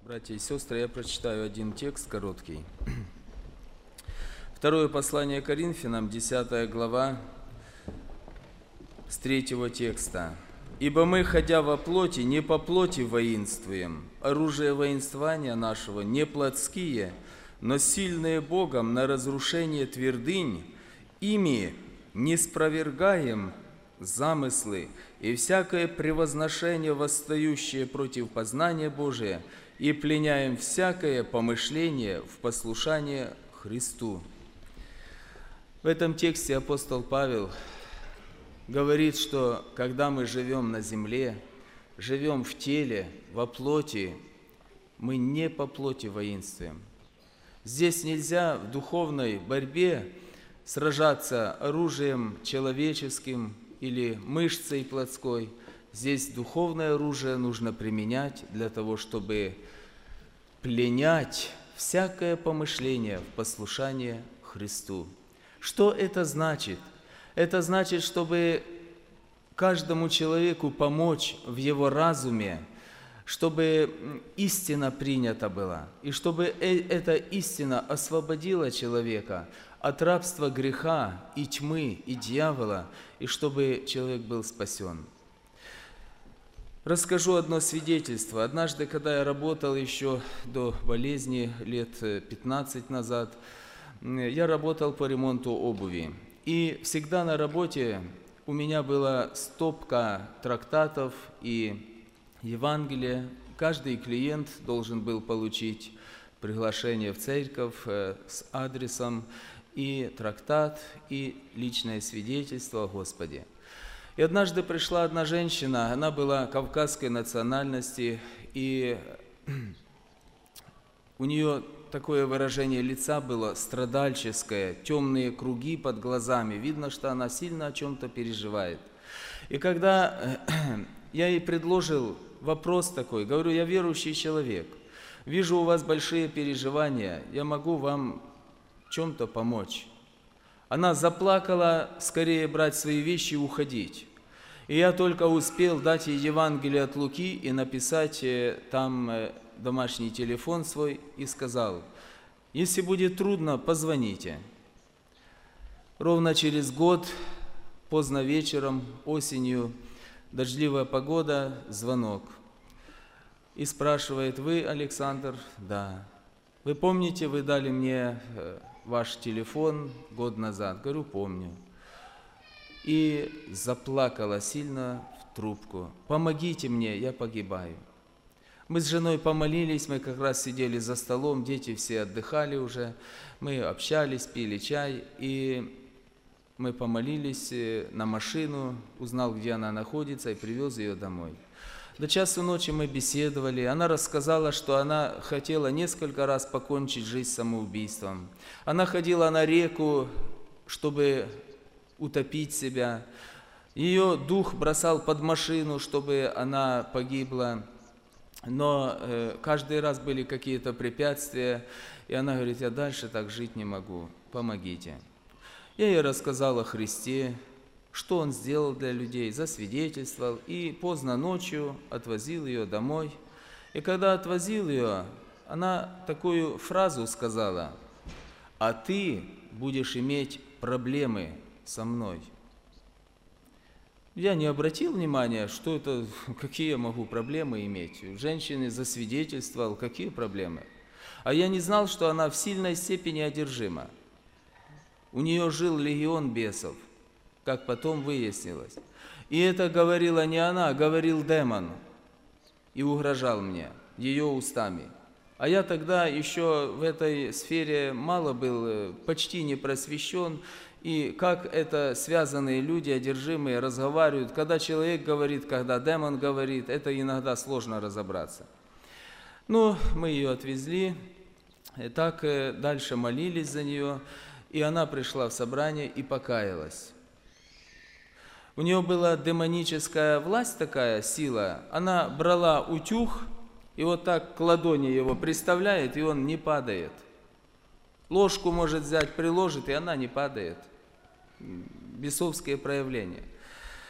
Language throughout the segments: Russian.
Братья и сестры, я прочитаю один текст короткий. Второе послание Коринфянам, 10 глава, с 3 текста. «Ибо мы, ходя во плоти, не по плоти воинствуем. Оружие воинствования нашего не плотские, но сильные Богом на разрушение твердынь. Ими не спровергаем замыслы и всякое превозношение, восстающее против познания Божия, и пленяем всякое помышление в послушание Христу». В этом тексте апостол Павел говорит, что когда мы живем на земле, живем в теле, во плоти, мы не по плоти воинствуем. Здесь нельзя в духовной борьбе сражаться оружием человеческим или мышцей плотской. Здесь духовное оружие нужно применять для того, чтобы пленять всякое помышление в послушание Христу. Что это значит? Это значит, чтобы каждому человеку помочь в его разуме, чтобы истина принята была, и чтобы эта истина освободила человека от рабства греха и тьмы, и дьявола, и чтобы человек был спасен. Расскажу одно свидетельство. Однажды, когда я работал еще до болезни, лет 15 назад, я работал по ремонту обуви. И всегда на работе у меня была стопка трактатов и Евангелия. Каждый клиент должен был получить приглашение в церковь с адресом, и трактат, и личное свидетельство о Господе. И однажды пришла одна женщина, она была кавказской национальности, и у нее такое выражение лица было страдальческое, темные круги под глазами. Видно, что она сильно о чем-то переживает. И когда я ей предложил вопрос такой, говорю: я верующий человек, вижу у вас большие переживания, я могу вам в чем-то помочь. Она заплакала, скорее брать свои вещи и уходить. И я только успел дать ей Евангелие от Луки и написать там домашний телефон свой и сказал: если будет трудно, позвоните. Ровно через год, поздно вечером, осенью, дождливая погода, звонок. И спрашивает: вы Александр? Да. Вы помните, вы дали мне ваш телефон год назад? Говорю: помню. И заплакала сильно в трубку: помогите мне, я погибаю. Мы с женой помолились, мы как раз сидели за столом, дети все отдыхали уже, мы общались, пили чай, и мы помолились на машину, узнал, где она находится, и привез ее домой. До часу ночи мы беседовали, она рассказала, что она хотела несколько раз покончить жизнь самоубийством. Она ходила на реку, чтобы утопить себя. Ее дух бросал под машину, чтобы она погибла. Но каждый раз были какие-то препятствия, и она говорит: я дальше так жить не могу, помогите. Я ей рассказал о Христе, что Он сделал для людей, засвидетельствовал, и поздно ночью отвозил ее домой. И когда отвозил ее, она такую фразу сказала: а ты будешь иметь проблемы со мной. Я не обратил внимания, что это, какие я могу проблемы иметь. Женщине засвидетельствовал, какие проблемы. А я не знал, что она в сильной степени одержима. У нее жил легион бесов, как потом выяснилось. И это говорила не она, а говорил демон. И угрожал мне ее устами. А я тогда еще в этой сфере мало был, почти не просвещен. И как это связанные люди, одержимые, разговаривают. Когда человек говорит, когда демон говорит, это иногда сложно разобраться. Ну, мы ее отвезли, и так дальше молились за нее. И она пришла в собрание и покаялась. У нее была демоническая власть такая, сила. Она брала утюг и вот так к ладони его приставляет, и он не падает. Ложку может взять, приложит, и она не падает. Бесовские проявления.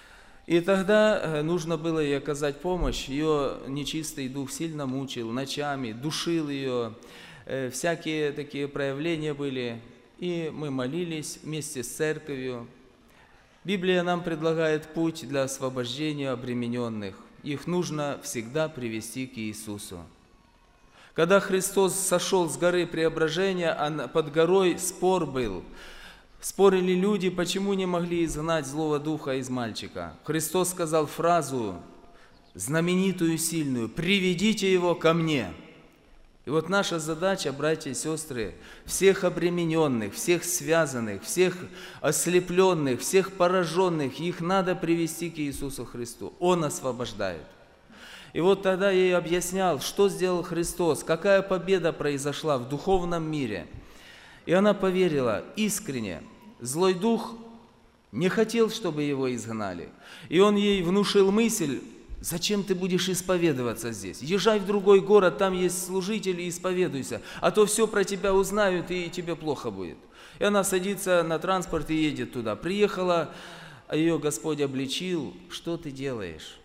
И тогда нужно было ей оказать помощь. Ее нечистый дух сильно мучил ночами, душил ее. Всякие такие проявления были. И мы молились вместе с церковью. Библия нам предлагает путь для освобождения обремененных. Их нужно всегда привести к Иисусу. Когда Христос сошел с горы Преображения, под горой спор был. Спорили люди, почему не могли изгнать злого духа из мальчика. Христос сказал фразу знаменитую, сильную: «Приведите его ко мне». И вот наша задача, братья и сестры, всех обремененных, всех связанных, всех ослепленных, всех пораженных, их надо привести к Иисусу Христу. Он освобождает. И вот тогда я ей объяснял, что сделал Христос, какая победа произошла в духовном мире. И она поверила искренне. Злой дух не хотел, чтобы его изгнали. И он ей внушил мысль: зачем ты будешь исповедоваться здесь? Езжай в другой город, там есть служители, и исповедуйся. А то все про тебя узнают, и тебе плохо будет. И она садится на транспорт и едет туда. Приехала, а ее Господь обличил: что ты делаешь?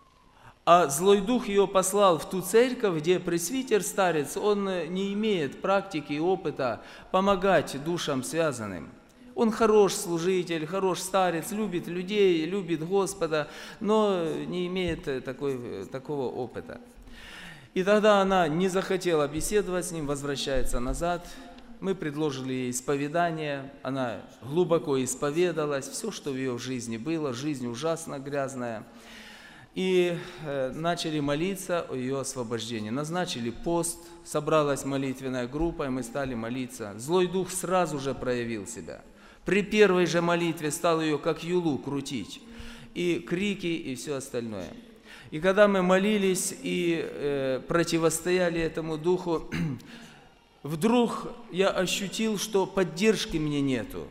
А злой дух ее послал в ту церковь, где пресвитер, старец, он не имеет практики и опыта помогать душам связанным. Он хорош служитель, хорош старец, любит людей, любит Господа, но не имеет такого опыта. И тогда она не захотела беседовать с ним, возвращается назад. Мы предложили ей исповедание, она глубоко исповедалась, все, что в ее жизни было, жизнь ужасно грязная. И начали молиться о ее освобождении. Назначили пост, собралась молитвенная группа, и мы стали молиться. Злой дух сразу же проявил себя. При первой же молитве стал ее как юлу крутить. И крики, и все остальное. И когда мы молились и противостояли этому духу, вдруг я ощутил, что поддержки мне нету.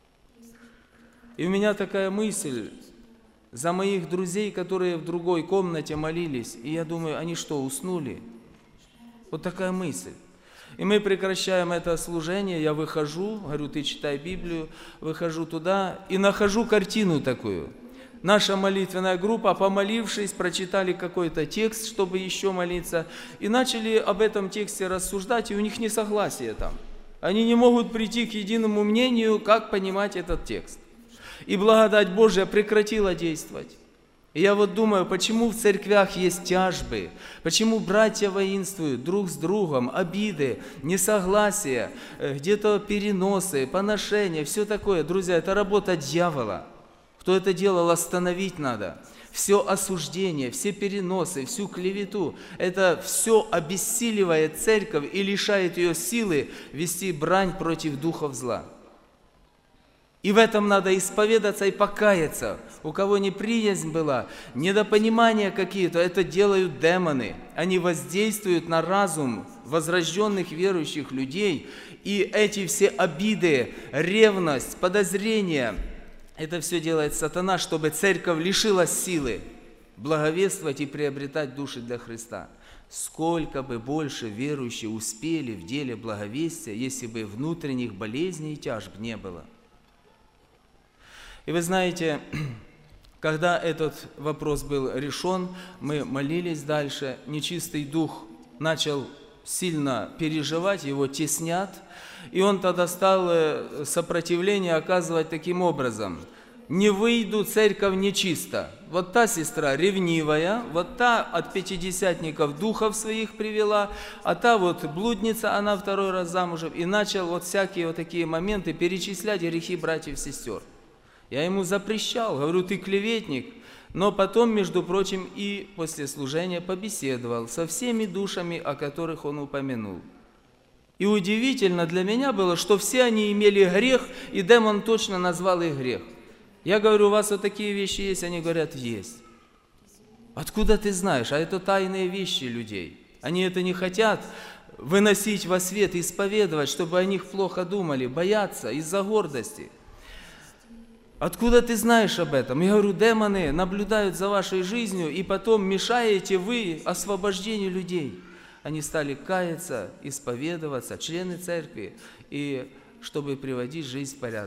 И у меня такая мысль: за моих друзей, которые в другой комнате молились, и я думаю, они что, уснули? Вот такая мысль. И мы прекращаем это служение, я выхожу, говорю: ты читай Библию, выхожу туда и нахожу картину такую. Наша молитвенная группа, помолившись, прочитали какой-то текст, чтобы еще молиться, и начали об этом тексте рассуждать, и у них несогласие там. Они не могут прийти к единому мнению, как понимать этот текст. И благодать Божья прекратила действовать. И я вот думаю, почему в церквях есть тяжбы, почему братья воинствуют друг с другом, обиды, несогласия, где-то переносы, поношения, все такое. Друзья, это работа дьявола. Кто это делал, остановить надо. Все осуждение, все переносы, всю клевету, это все обессиливает церковь и лишает ее силы вести брань против духов зла. И в этом надо исповедаться и покаяться. У кого неприязнь была, недопонимания какие-то, это делают демоны. Они воздействуют на разум возрожденных верующих людей. И эти все обиды, ревность, подозрения, это все делает сатана, чтобы церковь лишилась силы благовествовать и приобретать души для Христа. Сколько бы больше верующие успели в деле благовестия, если бы внутренних болезней и тяжб не было. И вы знаете, когда этот вопрос был решен, мы молились дальше, нечистый дух начал сильно переживать, его теснят, и он тогда стал сопротивление оказывать таким образом: не выйду, церковь нечиста. Вот та сестра ревнивая, вот та от пятидесятников духов своих привела, а та вот блудница, она второй раз замужем, и начал вот всякие вот такие моменты перечислять грехи братьев и сестер. Я ему запрещал, говорю: ты клеветник. Но потом, между прочим, и после служения побеседовал со всеми душами, о которых он упомянул. И удивительно для меня было, что все они имели грех, и демон точно назвал их грех. Я говорю: у вас вот такие вещи есть? Они говорят: есть. Откуда ты знаешь? А это тайные вещи людей. Они это не хотят выносить во свет, исповедовать, чтобы о них плохо думали, боятся из-за гордости. Откуда ты знаешь об этом? Я говорю: демоны наблюдают за вашей жизнью, и потом мешаете вы освобождению людей. Они стали каяться, исповедоваться, члены церкви, и чтобы приводить жизнь в порядок.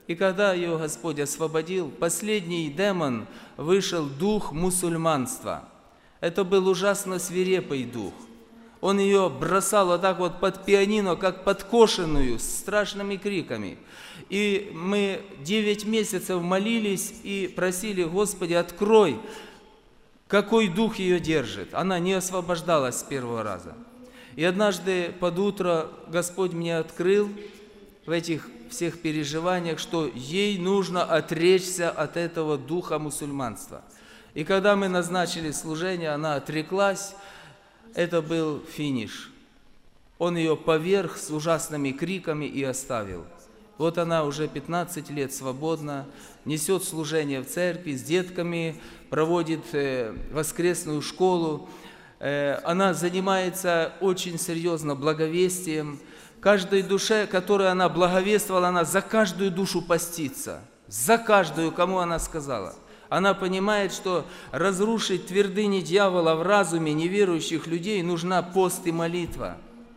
И когда ее Господь освободил, последний демон вышел дух мусульманства. Это был ужасно свирепый дух. Он ее бросал вот так вот под пианино, как подкошенную, с страшными криками. И мы 9 месяцев молились и просили: Господи, открой, какой дух ее держит. Она не освобождалась с первого раза. И однажды под утро Господь мне открыл в этих всех переживаниях, что ей нужно отречься от этого духа мусульманства. И когда мы назначили служение, она отреклась. Это был финиш. Он ее поверг с ужасными криками и оставил. Вот она уже 15 лет свободна, несет служение в церкви, с детками, проводит воскресную школу. Она занимается очень серьезно благовестием. Каждой душе, которой она благовествовала, она за каждую душу постится. За каждую, кому она сказала. Она понимает, что разрушить твердыни дьявола в разуме неверующих людей нужна пост и молитва.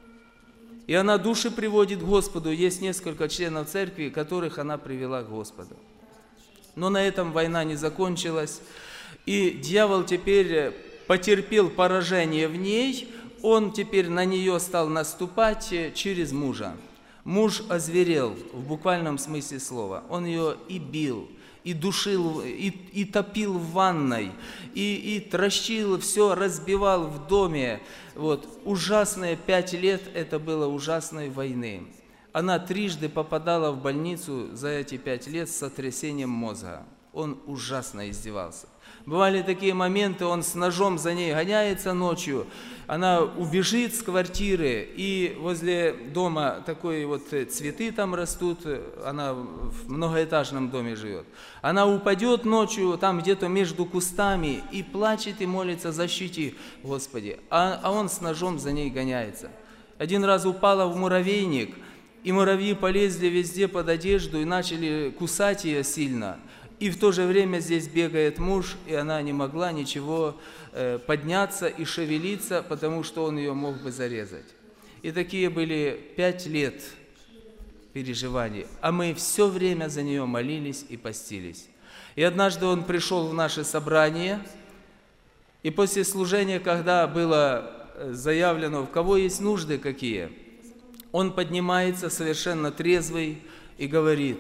И она души приводит к Господу. Есть несколько членов церкви, которых она привела к Господу. Но на этом война не закончилась. И дьявол теперь потерпел поражение в ней. Он теперь на нее стал наступать через мужа. Муж озверел в буквальном смысле слова. Он ее и бил, и душил, и топил в ванной, и трощил, все разбивал в доме. Вот. Ужасные 5 лет это было ужасной войны. Она трижды попадала в больницу за эти 5 лет с сотрясением мозга. Он ужасно издевался. Бывали такие моменты, он с ножом за ней гоняется ночью, она убежит с квартиры, и возле дома такой вот цветы там растут, она в многоэтажном доме живет. Она упадет ночью там где-то между кустами и плачет и молится: защити, Господи. А он с ножом за ней гоняется. Один раз упала в муравейник, и муравьи полезли везде под одежду и начали кусать ее сильно. И в то же время здесь бегает муж, и она не могла ничего подняться и шевелиться, потому что он ее мог бы зарезать. И такие были 5 лет переживаний. А мы все время за нее молились и постились. И однажды он пришел в наше собрание, и после служения, когда было заявлено, у кого есть нужды какие, он поднимается совершенно трезвый и говорит: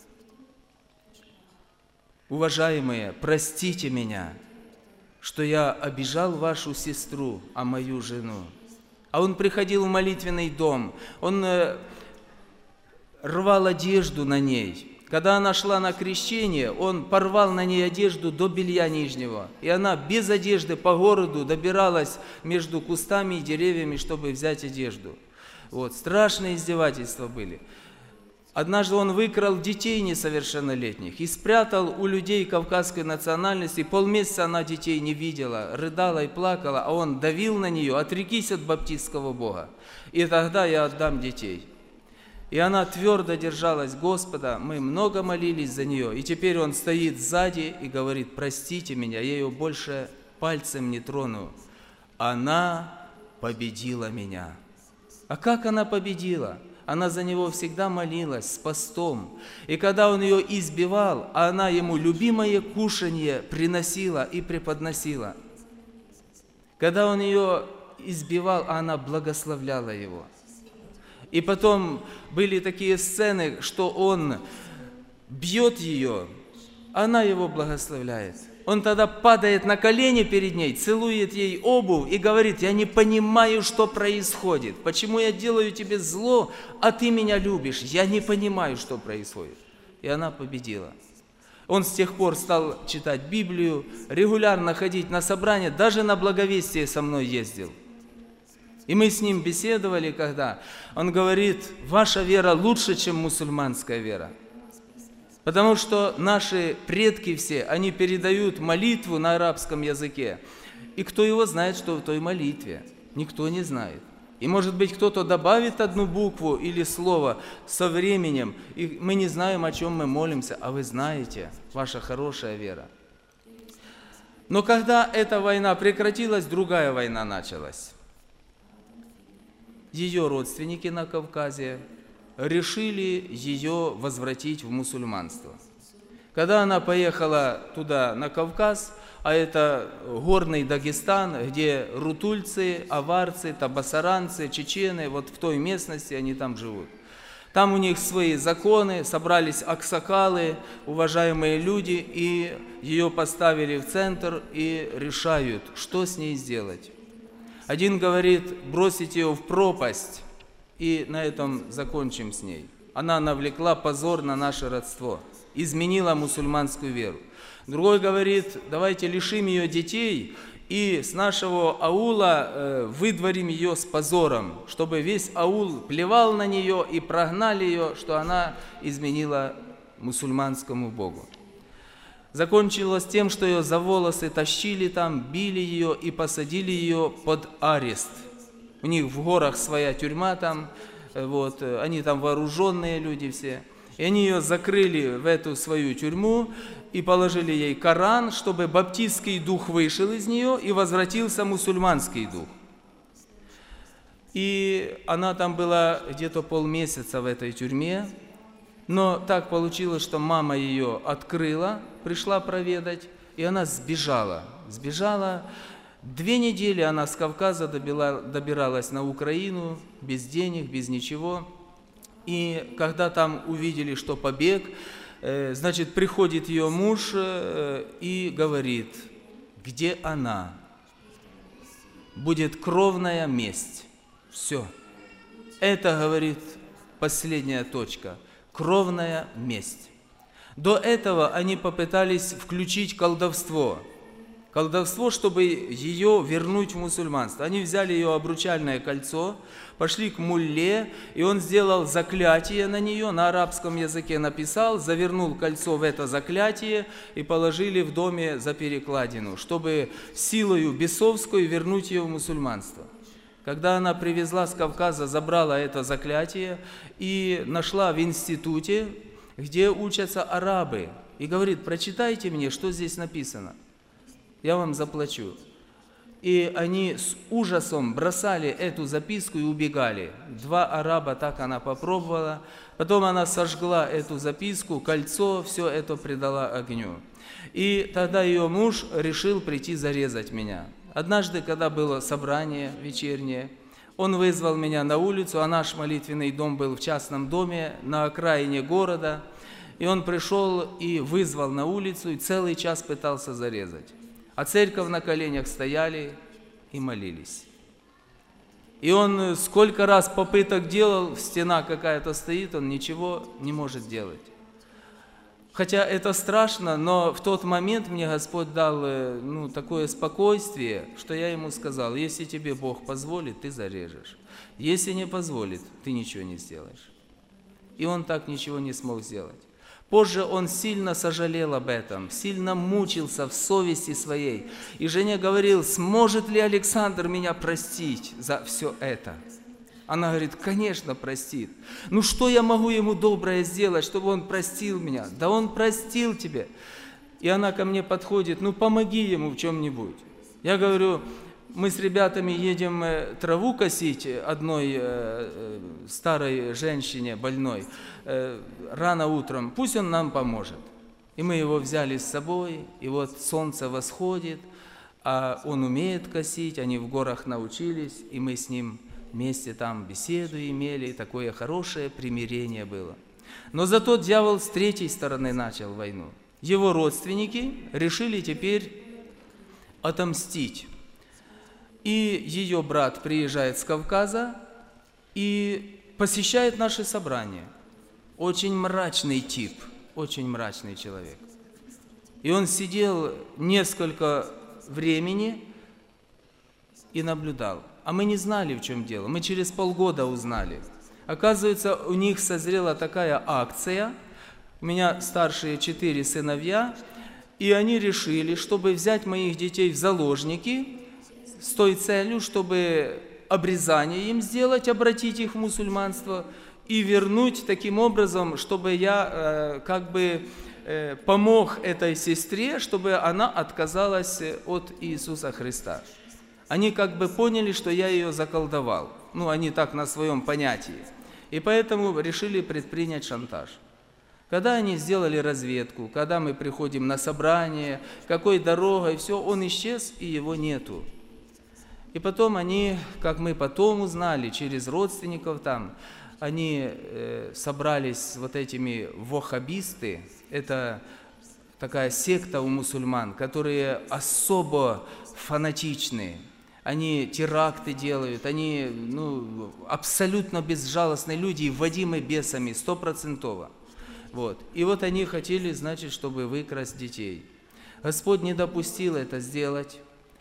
уважаемые, простите меня, что я обижал вашу сестру, а мою жену. А он приходил в молитвенный дом, он рвал одежду на ней. Когда она шла на крещение, он порвал на ней одежду до белья нижнего. И она без одежды по городу добиралась между кустами и деревьями, чтобы взять одежду. Вот, страшные издевательства были. Однажды он выкрал детей несовершеннолетних и спрятал у людей кавказской национальности. Полмесяца она детей не видела, рыдала и плакала, а он давил на нее: отрекись от баптистского Бога, и тогда я отдам детей. И она твердо держалась Господа, мы много молились за нее, и теперь он стоит сзади и говорит: простите меня, я ее больше пальцем не трону. Она победила меня. А как она победила? Она за него всегда молилась с постом. И когда он ее избивал, она ему любимое кушанье приносила и преподносила. Когда он ее избивал, она благословляла его. И потом были такие сцены, что он бьет ее, она его благословляет. Он тогда падает на колени перед ней, целует ей обувь и говорит: я не понимаю, что происходит. Почему я делаю тебе зло, а ты меня любишь? Я не понимаю, что происходит. И она победила. Он с тех пор стал читать Библию, регулярно ходить на собрания, даже на благовестие со мной ездил. И мы с ним беседовали, когда он говорит: ваша вера лучше, чем мусульманская вера. Потому что наши предки все, они передают молитву на арабском языке. И кто его знает, что в той молитве? Никто не знает. И может быть кто-то добавит одну букву или слово со временем, и мы не знаем, о чем мы молимся, а вы знаете, ваша хорошая вера. Но когда эта война прекратилась, другая война началась. Ее родственники на Кавказе решили ее возвратить в мусульманство. Когда она поехала туда, на Кавказ, а это горный Дагестан, где рутульцы, аварцы, табасаранцы, чечены, вот в той местности они там живут. Там у них свои законы, собрались аксакалы, уважаемые люди, и ее поставили в центр и решают, что с ней сделать. Один говорит, бросить ее в пропасть, и на этом закончим с ней. Она навлекла позор на наше родство, изменила мусульманскую веру. Другой говорит, давайте лишим ее детей и с нашего аула выдворим ее с позором, чтобы весь аул плевал на нее и прогнали ее, что она изменила мусульманскому богу. Закончилось тем, что ее за волосы тащили там, били ее и посадили ее под арест. У них в горах своя тюрьма там, вот, они там вооруженные люди все. И они ее закрыли в эту свою тюрьму и положили ей Коран, чтобы баптистский дух вышел из нее и возвратился мусульманский дух. И она там была где-то полмесяца в этой тюрьме, но так получилось, что мама ее открыла, пришла проведать, и она сбежала. Сбежала. 2 недели она с Кавказа добиралась на Украину, без денег, без ничего. И когда там увидели, что побег, значит, приходит ее муж и говорит, где она? Будет кровная месть. Все. Это, говорит, последняя точка. Кровная месть. До этого они попытались включить колдовство. Колдовство, чтобы ее вернуть в мусульманство. Они взяли ее обручальное кольцо, пошли к мулле, и он сделал заклятие на нее, на арабском языке написал, завернул кольцо в это заклятие и положили в доме за перекладину, чтобы силою бесовскую вернуть ее в мусульманство. Когда она привезла с Кавказа, забрала это заклятие и нашла в институте, где учатся арабы, и говорит, прочитайте мне, что здесь написано. Я вам заплачу. И они с ужасом бросали эту записку и убегали. 2 араба, так она попробовала. Потом она сожгла эту записку, кольцо, все это предала огню. И тогда ее муж решил прийти зарезать меня. Однажды, когда было собрание вечернее, он вызвал меня на улицу, а наш молитвенный дом был в частном доме на окраине города. И он пришел и вызвал на улицу, и целый час пытался зарезать. А церковь на коленях стояли и молились. И он сколько раз попыток делал, стена какая-то стоит, он ничего не может делать. Хотя это страшно, но в тот момент мне Господь дал такое спокойствие, что я ему сказал, если тебе Бог позволит, ты зарежешь. Если не позволит, ты ничего не сделаешь. И он так ничего не смог сделать. Позже он сильно сожалел об этом, сильно мучился в совести своей. И жене говорил, сможет ли Александр меня простить за все это? Она говорит, конечно, простит. Ну что я могу ему доброе сделать, чтобы он простил меня? Да он простил тебя. И она ко мне подходит, ну помоги ему в чем-нибудь. Я говорю, мы с ребятами едем траву косить одной старой женщине больной рано утром, пусть он нам поможет. И мы его взяли с собой, и вот солнце восходит, а он умеет косить, они в горах научились, и мы с ним вместе там беседу имели, и такое хорошее примирение было. Но зато дьявол с третьей стороны начал войну. Его родственники решили теперь отомстить. И ее брат приезжает с Кавказа и посещает наши собрания. Очень мрачный тип, очень мрачный человек. И он сидел несколько времени и наблюдал. А мы не знали, в чем дело. Мы через полгода узнали. Оказывается, у них созрела такая акция. У меня старшие 4 сыновья. И они решили, чтобы взять моих детей в заложники, с той целью, чтобы обрезание им сделать, обратить их в мусульманство и вернуть таким образом, чтобы я помог этой сестре, чтобы она отказалась от Иисуса Христа. Они поняли, что я ее заколдовал. Они так на своем понятии. И поэтому решили предпринять шантаж. Когда они сделали разведку, когда мы приходим на собрание, какой дорогой, все, он исчез и его нету. И потом они, как мы потом узнали, через родственников там, они собрались с вот этими ваххабисты, это такая секта у мусульман, которые особо фанатичные. Они теракты делают, они абсолютно безжалостные люди, и вводимы бесами, 100%. Вот. И вот они хотели, значит, чтобы выкрасть детей. Господь не допустил это сделать.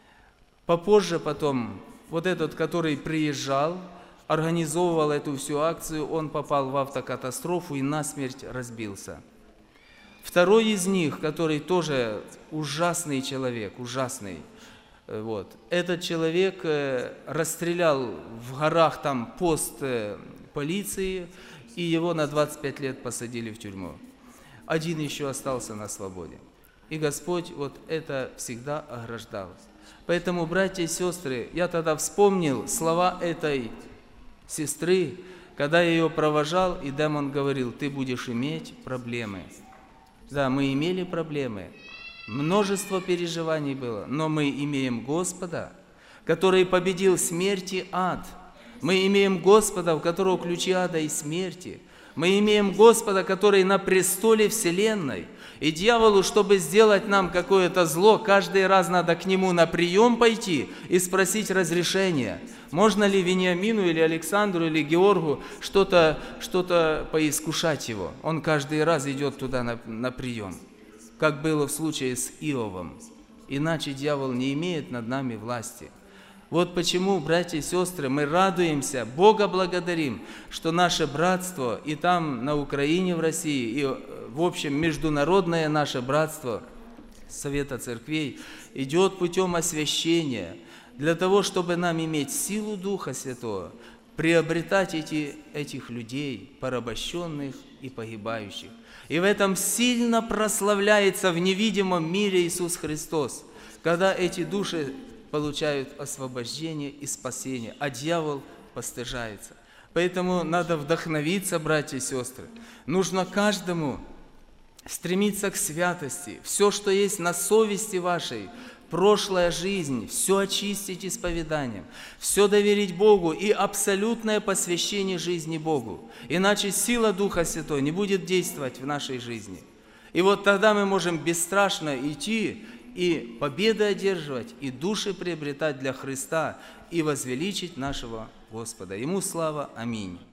Попозже потом, вот этот, который приезжал, организовывал эту всю акцию, он попал в автокатастрофу и насмерть разбился. Второй из них, который тоже ужасный человек, ужасный, вот, этот человек расстрелял в горах там пост полиции, и его на 25 лет посадили в тюрьму. Один еще остался на свободе. И Господь вот это всегда ограждал. Поэтому, братья и сестры, я тогда вспомнил слова этой сестры, когда я ее провожал, и демон говорил: ты будешь иметь проблемы. Да, мы имели проблемы, множество переживаний было, но мы имеем Господа, который победил смерть и ад. Мы имеем Господа, у которого ключи ада и смерти. Мы имеем Господа, который на престоле вселенной. И дьяволу, чтобы сделать нам какое-то зло, каждый раз надо к нему на прием пойти и спросить разрешения. Можно ли Вениамину или Александру или Георгу что-то поискушать его? Он каждый раз идет туда на прием, как было в случае с Иовом. Иначе дьявол не имеет над нами власти. Вот почему, братья и сестры, мы радуемся, Бога благодарим, что наше братство и там на Украине, в России, и в общем международное наше братство Совета Церквей идет путем освящения, для того, чтобы нам иметь силу Духа Святого, приобретать этих людей, порабощенных и погибающих. И в этом сильно прославляется в невидимом мире Иисус Христос, когда эти души получают освобождение и спасение, а дьявол постыжается. Поэтому надо вдохновиться, братья и сестры. Нужно каждому стремиться к святости. Все, что есть на совести вашей, прошлая жизнь, все очистить исповеданием, все доверить Богу и абсолютное посвящение жизни Богу. Иначе сила Духа Святого не будет действовать в нашей жизни. И вот тогда мы можем бесстрашно идти и победы одерживать, и души приобретать для Христа, и возвеличить нашего Господа. Ему слава. Аминь.